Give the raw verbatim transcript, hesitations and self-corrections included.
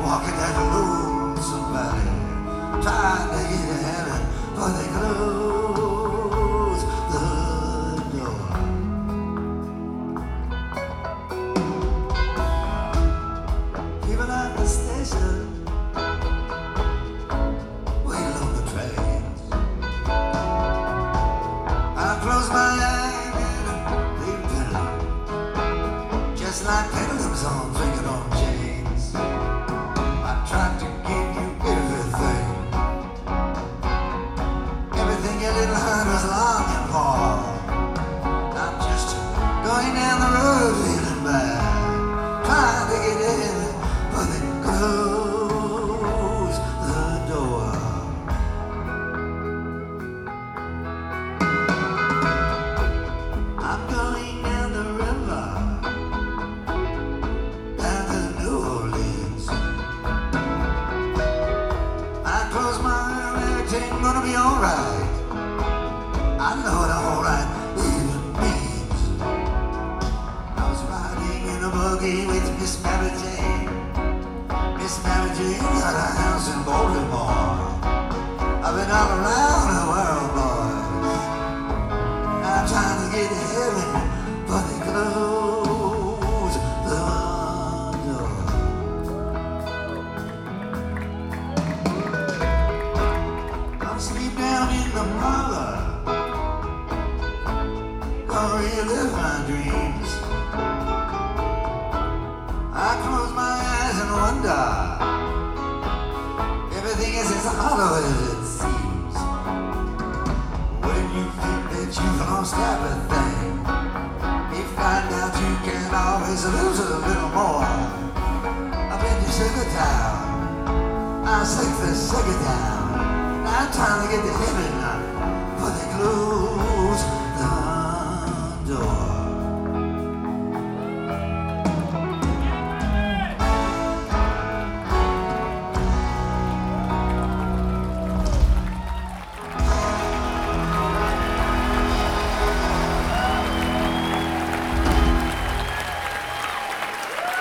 walking that lonesome valley, trying to get to heaven, but they close the door. People at the station waiting on the trains. I close my eyes and they pendulum, just like pendulums on drinking on chains. I tried to give you everything, everything your little heart was longing for. I'm just going down the road feeling bad, trying to get in, but they close the door. I'm going down the river, down to New Orleans. I close my eyes, everything's gonna be alright. I know what alright even means. I was riding in a buggy with Miss Mary Jane. Miss Mary Jane got a house in Baltimore. I've been all around the world, boys. I'm trying to get to heaven, but they close the door. I'm sleep down in the parlor, gonna relive my dreams. I close my eyes and wonder, everything is as hollow as it seems. When you think that you've lost everything, you find out you can always lose a little more. I've been to Sugar Town, I sing the Sugar Town. I'm trying to get to heaven now.